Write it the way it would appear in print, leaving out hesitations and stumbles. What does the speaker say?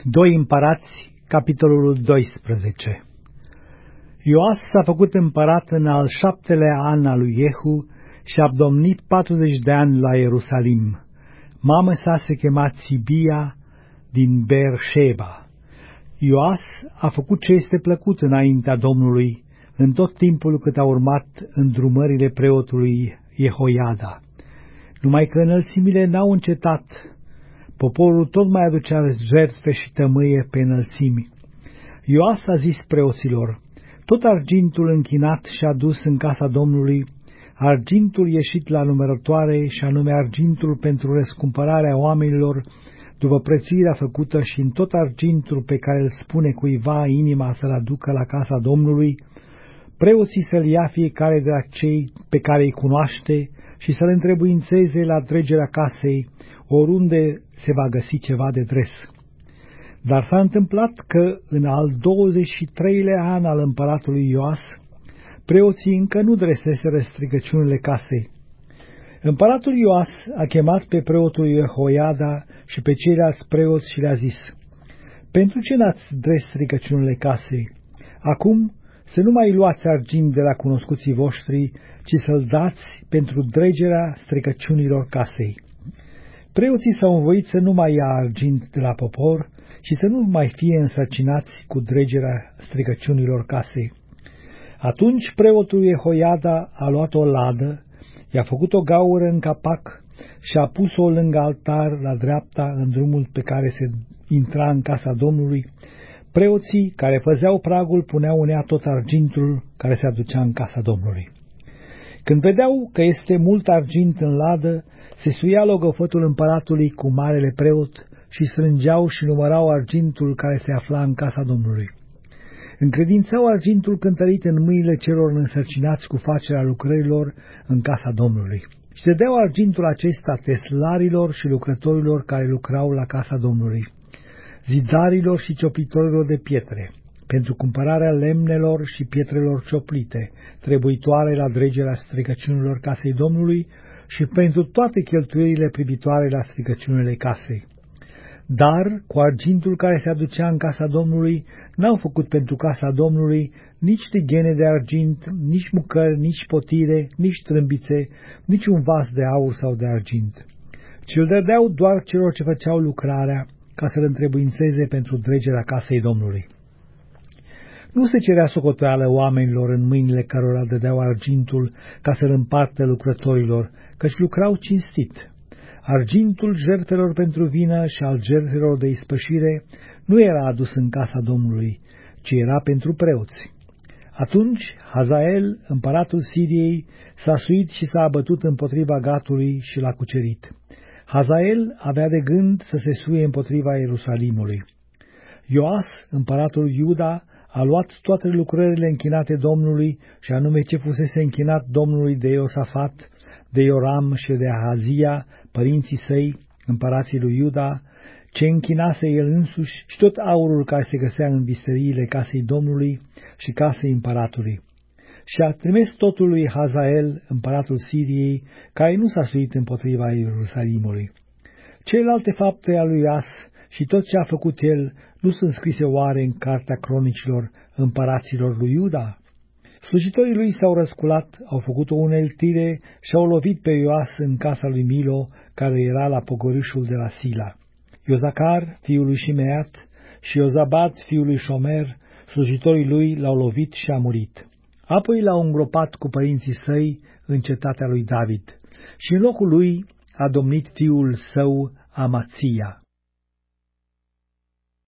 2 Împărați, capitolul 12. Ioas s-a făcut împărat în al 7-lea an al lui Jehu și a domnit 40 de ani la Ierusalim. Mama sa se chema Țibia din Beersheba. Ioas a făcut ce este plăcut înaintea Domnului în tot timpul cât a urmat îndrumările preotului Jehoiada. Numai că înălțimile n-au încetat. Poporul tot mai aducea jertfe și tămâie pe înălțimi. Ioas a zis preoților: tot argintul închinat și adus în casa Domnului, argintul ieșit la numărătoare, și anume argintul pentru răscumpărarea oamenilor, după prețuirea făcută, și în tot argintul pe care îl spune cuiva inima să-l aducă la casa Domnului, preoții să-l ia fiecare de la cei pe care îi cunoaște și să-l întrebuințeze la dregerea casei, oriunde se va găsi ceva de dres. Dar s-a întâmplat că în al 23-lea an al împăratului Ioas, preoții încă nu dreseseră stricăciunile casei. Împăratul Ioas a chemat pe preotul Jehoiada și pe ceilalți preoți și le-a zis: pentru ce n-ați dres stricăciunile casei? Acum să nu mai luați argint de la cunoscuții voștri, ci să-l dați pentru dregerea stricăciunilor casei. Preoții s-au învoit să nu mai ia argint de la popor și să nu mai fie însărcinați cu dregerea stricăciunilor casei. Atunci preotul Jehoiada a luat o ladă, i-a făcut o gaură în capac și a pus-o lângă altar la dreapta în drumul pe care se intra în casa Domnului. Preoții care păzeau pragul puneau în ea tot argintul care se aducea în casa Domnului. Când vedeau că este mult argint în ladă, se suia logofătul împăratului cu marele preot și strângeau și numărau argintul care se afla în casa Domnului. Încredințau argintul cântărit în mâinile celor însărcinați cu facerea lucrărilor în casa Domnului și dădeau argintul acesta teslarilor și lucrătorilor care lucrau la casa Domnului, zidarilor și cioplitorilor de pietre, pentru cumpărarea lemnelor și pietrelor cioplite, trebuitoare la dregerea stricăciunilor casei Domnului și pentru toate cheltuielile privitoare la stricăciunile casei. Dar cu argintul care se aducea în casa Domnului n-au făcut pentru casa Domnului nici tighene de argint, nici mucări, nici potire, nici trâmbițe, nici un vas de aur sau de argint, ci îl dădeau doar celor ce făceau lucrarea, ca să-l întrebuințeze pentru dregerea casei Domnului. Nu se cerea socoteală oamenilor în mâinile cărora dădeau argintul ca să-l împartă lucrătorilor, căci lucrau cinstit. Argintul jertfelor pentru vină și al jertfelor de ispășire nu era adus în casa Domnului, ci era pentru preoți. Atunci Hazael, împăratul Siriei, s-a suit și s-a abătut împotriva Gatului și l-a cucerit. Hazael avea de gând să se suie împotriva Ierusalimului. Ioas, împăratul Iuda, a luat toate lucrările închinate Domnului, și anume ce fusese închinat Domnului de Iosafat, de Ioram și de Ahazia, părinții săi, împărații lui Iuda, ce închinase el însuși, și tot aurul care se găsea în visteriile casei Domnului și casei împăratului. Și a trimis totul lui Hazael, împăratul Siriei, care nu s-a suit împotriva Ierusalimului. Celelalte fapte ale lui Ioas și tot ce a făcut el nu sunt scrise oare în cartea cronicilor împăraților lui Iuda? Slujitorii lui s-au răsculat, au făcut o uneltire și au lovit pe Ioas în casa lui Milo, care era la pogorișul de la Sila. Iozacar, fiul lui Shimeat, și Iozabad, fiul lui Șomer, slujitorii lui, l-au lovit și a murit. Apoi l-au îngropat cu părinții săi în cetatea lui David și în locul lui a domnit fiul său Amația.